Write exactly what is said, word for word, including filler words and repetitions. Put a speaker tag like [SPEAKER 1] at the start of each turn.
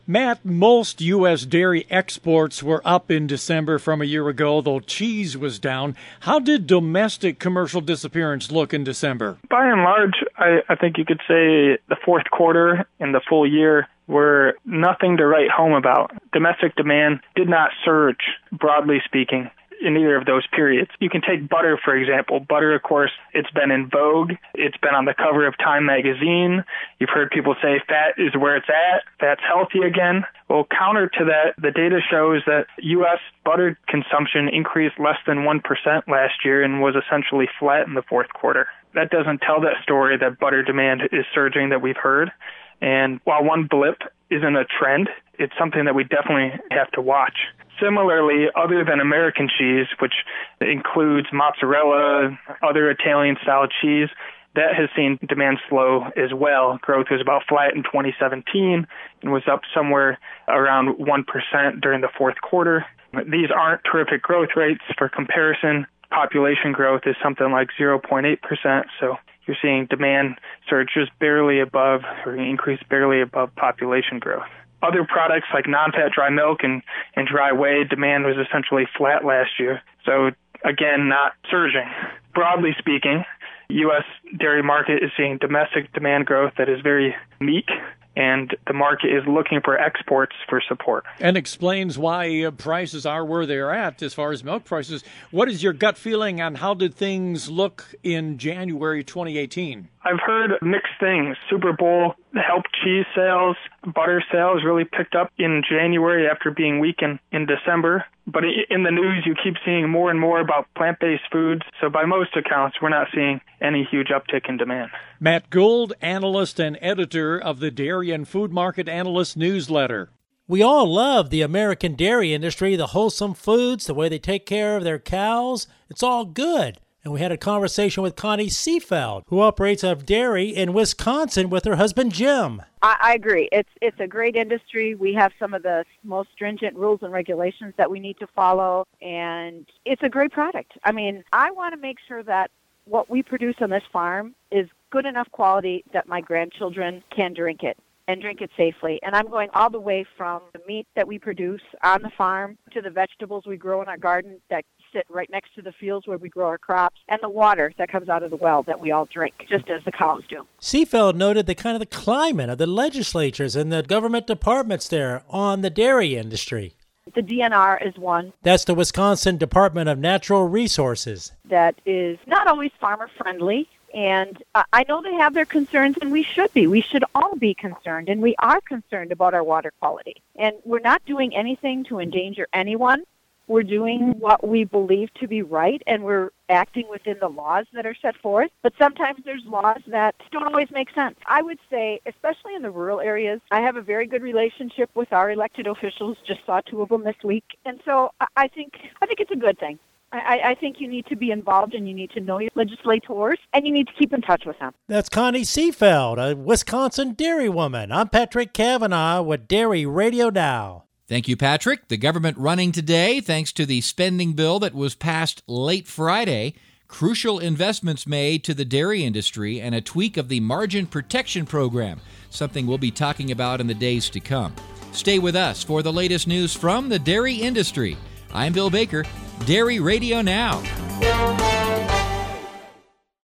[SPEAKER 1] Matt, most U S dairy exports were up in December from a year ago, though cheese was down. How did domestic commercial disappearance look in December?
[SPEAKER 2] By and large, I, I think you could say the fourth quarter and the full year were nothing to write home about. Domestic demand did not surge, broadly speaking, in either of those periods. You can take butter, for example. Butter, of course, it's been in vogue. It's been on the cover of Time magazine. You've heard people say fat is where it's at. Fat's healthy again. Well, counter to that, the data shows that U S butter consumption increased less than one percent last year and was essentially flat in the fourth quarter. That doesn't tell that story that butter demand is surging that we've heard. And while one blip isn't a trend, it's something that we definitely have to watch. Similarly, other than American cheese, which includes mozzarella, other Italian-style cheese, that has seen demand slow as well. Growth was about flat in twenty seventeen and was up somewhere around one percent during the fourth quarter. These aren't terrific growth rates. For comparison, population growth is something like zero point eight percent, so you're seeing demand surge just barely above, or increase barely above population growth. Other products like non-fat dry milk and, and dry whey, demand was essentially flat last year. So, again, not surging. Broadly speaking, U S dairy market is seeing domestic demand growth that is very meek, and the market is looking for exports for support.
[SPEAKER 1] And explains why uh, prices are where they're at as far as milk prices. What is your gut feeling on how did things look in January twenty eighteen?
[SPEAKER 2] I've heard mixed things. Super Bowl helped cheese sales. Butter sales really picked up in January after being weak in, in December. But in the news, you keep seeing more and more about plant-based foods. So by most accounts, we're not seeing any huge uptick in demand.
[SPEAKER 1] Matt Gould, analyst and editor of the Dairy and Food Market Analyst newsletter.
[SPEAKER 3] We all love the American dairy industry, the wholesome foods, the way they take care of their cows. It's all good. And we had a conversation with Connie Seefeld, who operates a dairy in Wisconsin with her husband, Jim.
[SPEAKER 4] I, I agree. It's it's a great industry. We have some of the most stringent rules and regulations that we need to follow, and it's a great product. I mean, I want to make sure that what we produce on this farm is good enough quality that my grandchildren can drink it and drink it safely. And I'm going all the way from the meat that we produce on the farm to the vegetables we grow in our garden that sit right next to the fields where we grow our crops, and the water that comes out of the well that we all drink, just as the cows do.
[SPEAKER 3] Seefeld noted the kind of the climate of the legislatures and the government departments there on the dairy industry.
[SPEAKER 4] The D N R is one.
[SPEAKER 3] That's the Wisconsin Department of Natural Resources.
[SPEAKER 4] That is not always farmer-friendly. And uh, I know they have their concerns, and we should be. We should all be concerned, and we are concerned about our water quality. And we're not doing anything to endanger anyone. We're doing what we believe to be right, and we're acting within the laws that are set forth. But sometimes there's laws that don't always make sense. I would say, especially in the rural areas, I have a very good relationship with our elected officials. Just saw two of them this week. And so I think I think it's a good thing. I, I think you need to be involved, and you need to know your legislators, and you need to keep in touch with them.
[SPEAKER 3] That's Connie Seefeld, a Wisconsin dairy woman. I'm Patrick Cavanaugh with Dairy Radio Now.
[SPEAKER 5] Thank you, Patrick. The government running today, thanks to the spending bill that was passed late Friday, crucial investments made to the dairy industry, and a tweak of the margin protection program, something we'll be talking about in the days to come. Stay with us for the latest news from the dairy industry. I'm Bill Baker, Dairy Radio Now.